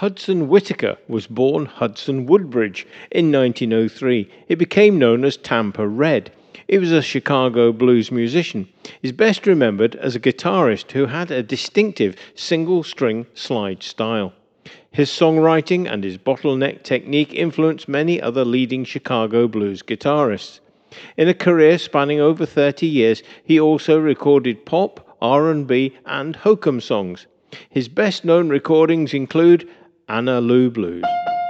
Hudson Whitaker was born Hudson Woodbridge in 1903. He became known as Tampa Red. He was a Chicago blues musician. He's best remembered as a guitarist who had a distinctive single-string slide style. His songwriting and his bottleneck technique influenced many other leading Chicago blues guitarists. In a career spanning over 30 years, he also recorded pop, R&B, and hokum songs. His best-known recordings include Anna Lou Blues.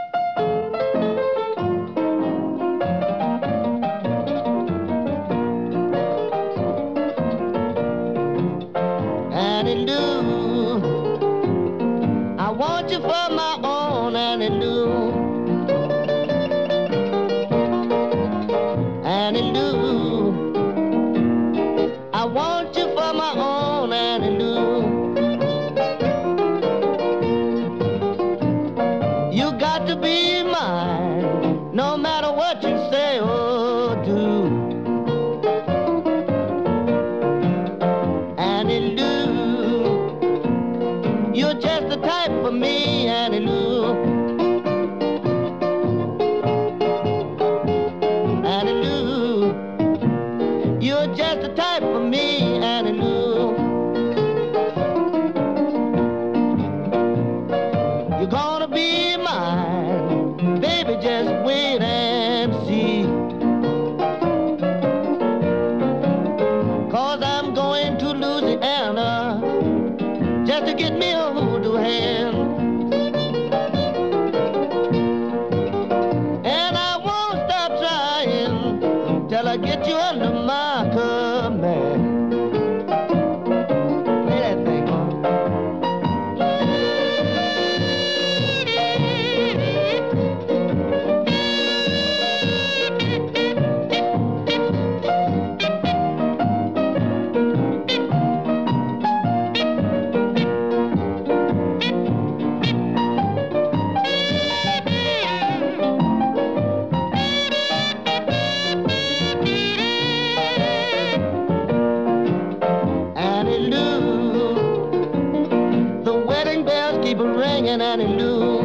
Annie Lou, I want you for my own Annie Lou. Annie Lou, I want you for my own Annie Lou. You got to be mine, no matter what you say or do. Annie Lou, you're just the type for me, Annie Lou. Annie Lou, you're just the type for me, Annie Lou. You're gonna be mine, baby, just wait and see. 'Cause I'm going to Louisiana just to get me a hoodoo hand. And I won't stop trying till I get you under my command. Play that thing, Annie Lou, the wedding bells keep ringing, Annie Lou.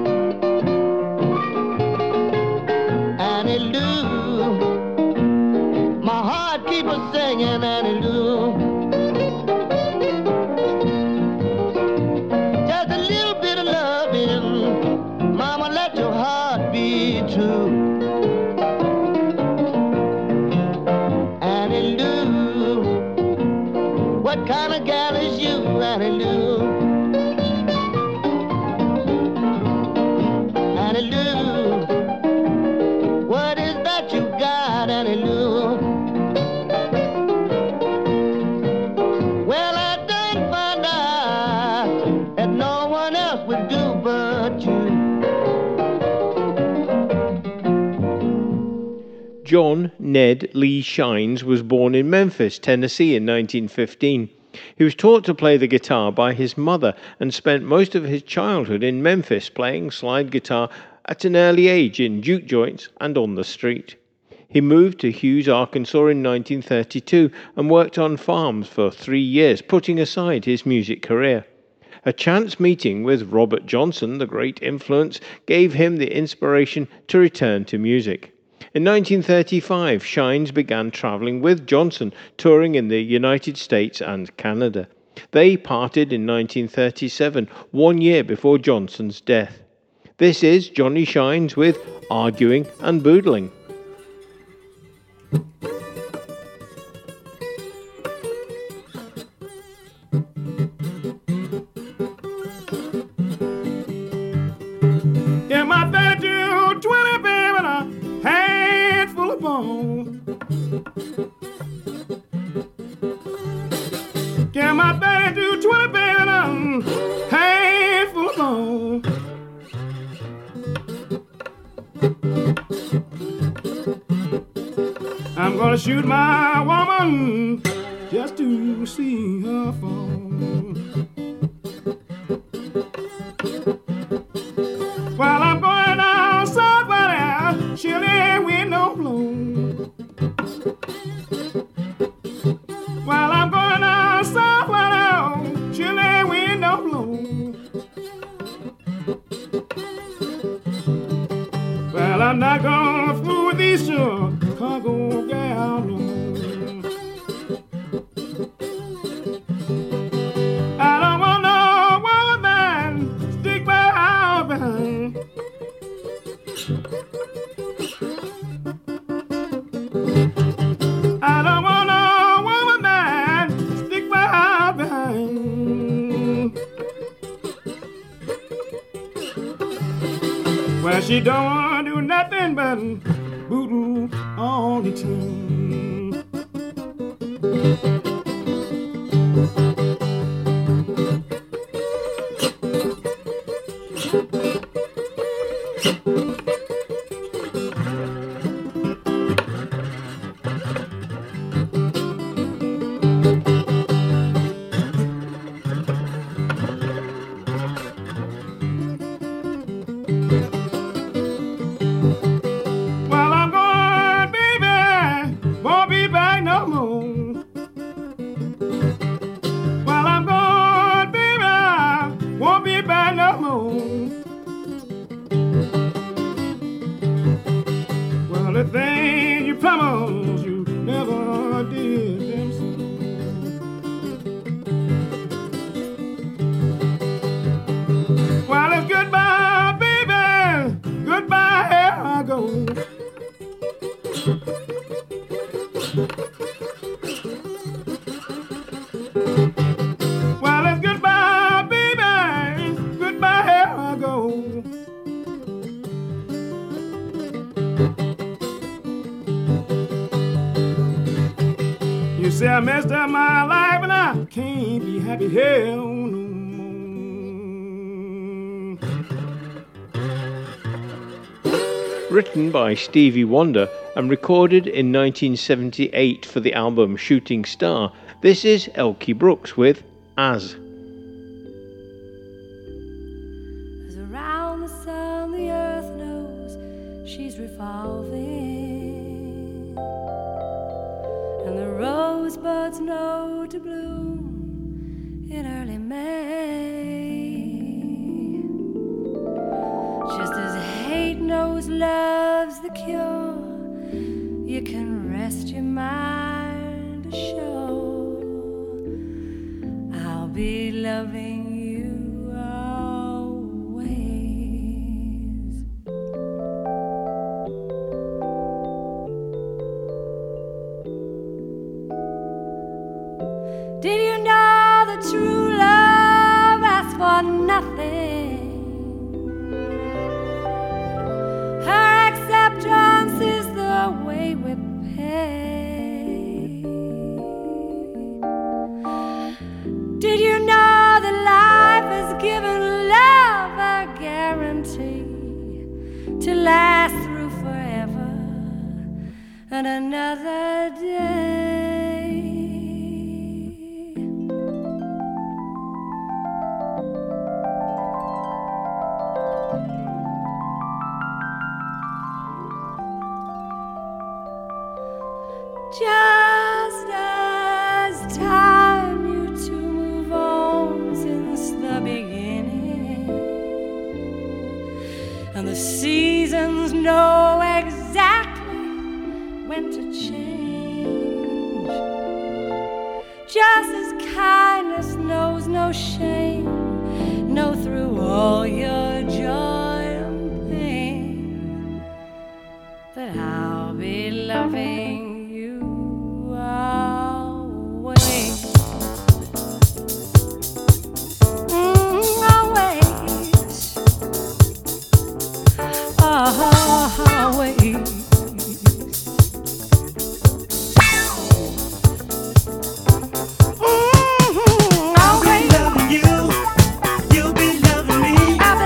Annie Lou, my heart keeps singing, Annie Lou. Just a little bit of loving, mama, let your heart be true. Annie Lou, what kind of gal is you, Annie Lou? Annie Lou, what is that you got, Annie Lou? Well, I done find out that no one else would do but you. John Ned Lee Shines was born in Memphis, Tennessee in 1915. He was taught to play the guitar by his mother and spent most of his childhood in Memphis playing slide guitar at an early age in juke joints and on the street. He moved to Hughes, Arkansas in 1932 and worked on farms for 3 years, putting aside his music career. A chance meeting with Robert Johnson, the great influence, gave him the inspiration to return to music. In 1935, Shines began traveling with Johnson, touring in the United States and Canada. They parted in 1937, 1 year before Johnson's death. This is Johnny Shines with Arguing and Boodling. Yeah, my 32, 20, baby, and a handful of bone. Yeah, my 32, 20, baby, and a handful of bone. I'm gonna shoot my woman just to see her fall. While I'm going down somewhere, she'll ain't with no blow. While I'm going down somewhere, she'll ain't with no blow. I'm not gonna fool these Chicago gals no more. I don't want no woman stick my house behind. I don't want no woman stick my house behind. Well, she don't want to do nothing but boo-doo all the time. Well, I'm going, baby, won't be back no more. Well, I'm going, baby, won't be back no more. Well, the thing you promised you never did them so. Well, it's goodbye, baby, goodbye, here I go. Well, it's goodbye, baby, goodbye, here I go. You say I messed up my life and I can't be happy here no more. Written by Stevie Wonder and recorded in 1978 for the album Shooting Star, this is Elkie Brooks with As. As around the sun the earth knows she's revolving, and the rosebuds know to bloom in early May. Just as hate knows love's the cure, you can rest your mind assured I'll be loving you always. Did you know that true love asks for nothing? Her acceptance is the way we pay. Did you know that life has given love a guarantee to last through forever and another day? Just as time knew to move on since the beginning, and the seasons know exactly when to change, just as kindness knows no shame, know through all your joy and pain that I'll be loving always. Always. I'll be loving you, you'll be loving me.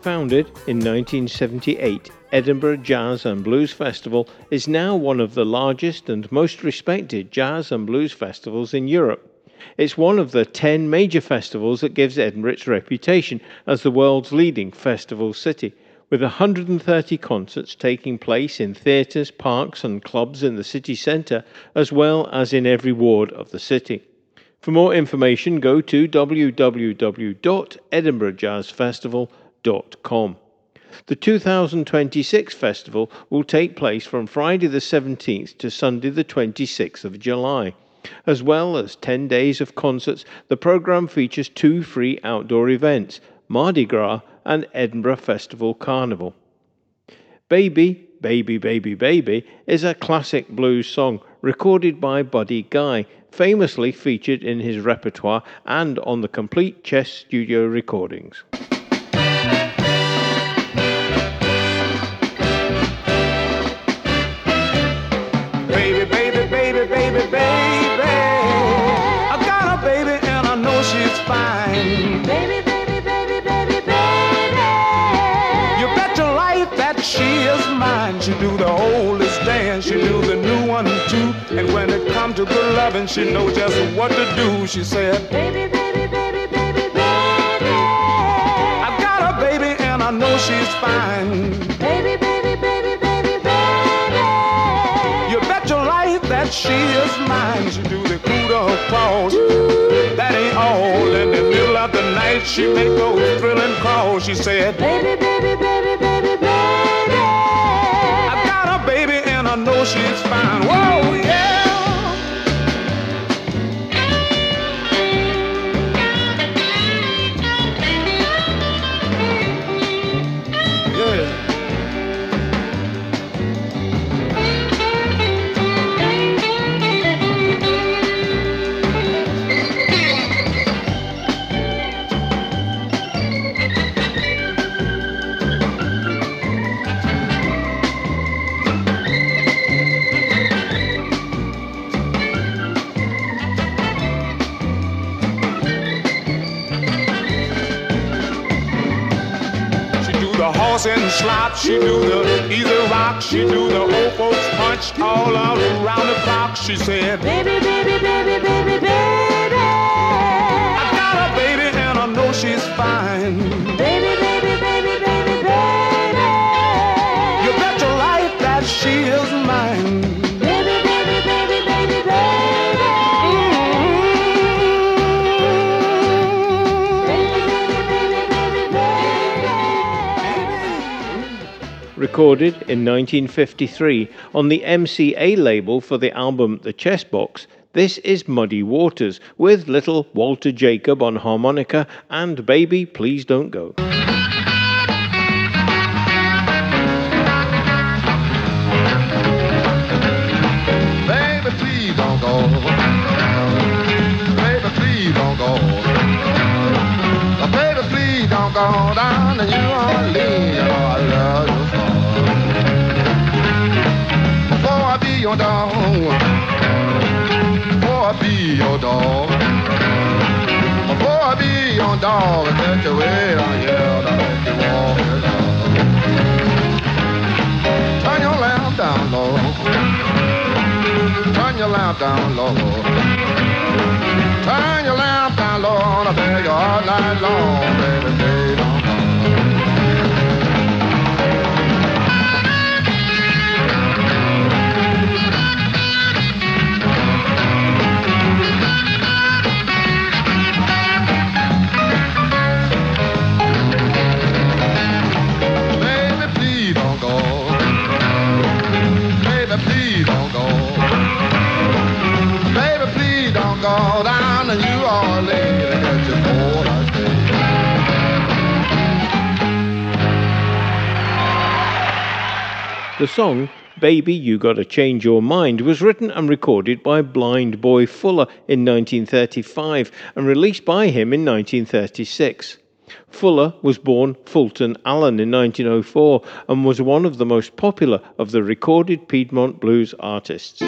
Founded in 1978, Edinburgh Jazz and Blues Festival is now one of the largest and most respected jazz and blues festivals in Europe. It's one of the 10 major festivals that gives Edinburgh its reputation as the world's leading festival city, with 130 concerts taking place in theatres, parks and clubs in the city centre, as well as in every ward of the city. For more information, go to www.edinburghjazzfestival.com. The 2026 festival will take place from Friday the 17th to Sunday the 26th of July. As well as 10 days of concerts, the programme features 2 free outdoor events, Mardi Gras and Edinburgh Festival Carnival. Baby, Baby, Baby, Baby is a classic blues song recorded by Buddy Guy, famously featured in his repertoire and on the Complete Chess Studio recordings. Baby, baby, baby, baby, baby. I got a baby and I know she's fine. Baby, baby, baby, baby, baby. You bet your life that she is mine. She do the oldest dance, she do the new one too. And when it comes to good loving, she knows just what to do. She said, Baby, baby, baby, baby, baby. I got a baby and I know she's fine. Baby, baby, baby, baby, baby. You bet your life that she is mine. She do the coup de cross. That ain't all. In the middle of the night, she make those thrilling calls. She said, Baby, baby, baby, baby, baby. I got a baby and I know she's fine. Whoa, yeah. And slop, she do the easy rock, she do the old folks punch all out around the clock. She said, Baby, baby, baby, baby, baby. I got a baby and I know she's fine. Baby, baby, baby, baby, baby. You bet your life that she is mine. Baby, baby, baby, baby, baby. Recorded in 1953 on the MCA label for the album The Chess Box, this is Muddy Waters with little Walter Jacob on harmonica and Baby Please Don't Go. Baby, please don't go. Baby, please don't go. Baby, please don't go down to New Orleans. Oh, I love you so. Before I be your dog, before I be your dog, before I be your dog, I take you way down here, I let you walk it out. Turn your lamp down low. Turn your lamp down low. Turn your lamp down low, and I beg you all night long, baby, please don't go. Baby, please don't go. Baby, please don't go. Baby, please don't go down to New Orleans and get your board I The song Baby You Gotta Change Your Mind was written and recorded by Blind Boy Fuller in 1935 and released by him in 1936. Fuller was born Fulton Allen in 1904 and was one of the most popular of the recorded Piedmont blues artists.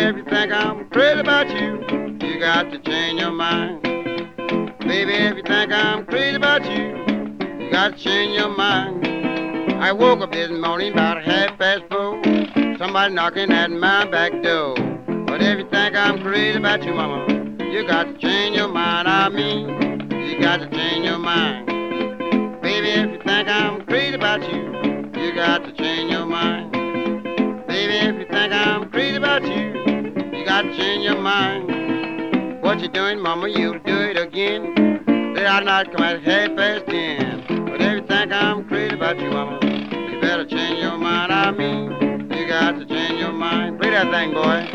if you think I'm crazy about you, you got to change your mind. Baby, if you think I'm crazy about you, you got to change your mind. I woke up this morning about 4:30. Somebody knocking at my back door. But if you think I'm crazy about you, mama, you got to change your mind. I mean, you got to change your mind. Baby, if you think I'm crazy about you, you got to change your mind. Baby, if you think I'm crazy about you, you got to change your mind. What you doing, mama, you do it again. Did I not come at 10:30? But if you think I'm crazy about you, mama, you better change your mind. I mean, you got to change your mind. Play that thing, boy.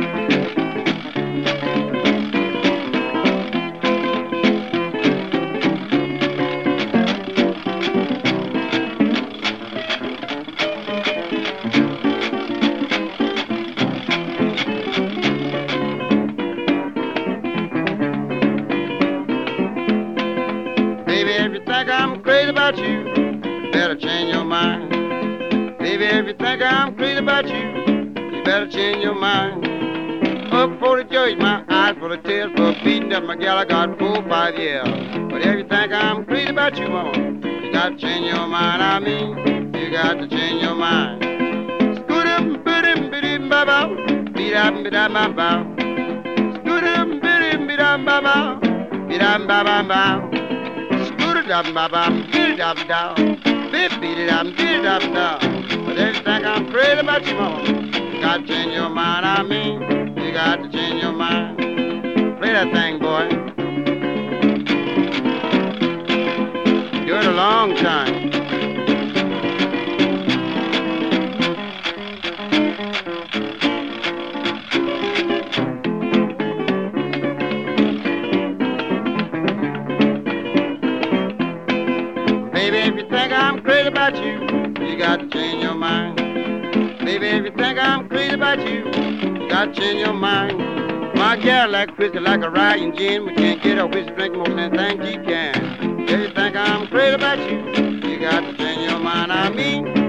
I'm crazy about you, better change your mind. Baby, if you think I'm crazy about you, you better change your mind. Up for the judge, my eyes full of tears for beating up my gal. I got 4 or 5 years. But if you think I'm crazy about you, mama, you got to change your mind. I mean, you got to change your mind. Scoot-em, biddim, biddim, ba-bow, beat-up, biddim, ba-bow. Scoot-em, biddim, biddim, ba-bow, beat-up, ba-bow. Dum ba bum, dee dum down, beep beat dum, dee dum down. But if you think I'm crazy about you, mama, you got to change your mind. I mean, you got to change your mind. Play that thing, boy. Do it a long time. I'm crazy about you, you got to change your mind. Baby, if you think I'm crazy about you, you got to change your mind. My gal like whiskey, like a riding gin. We can't get a whiskey drink more than think she can. If you think I'm crazy about you, you got to change your mind. I mean,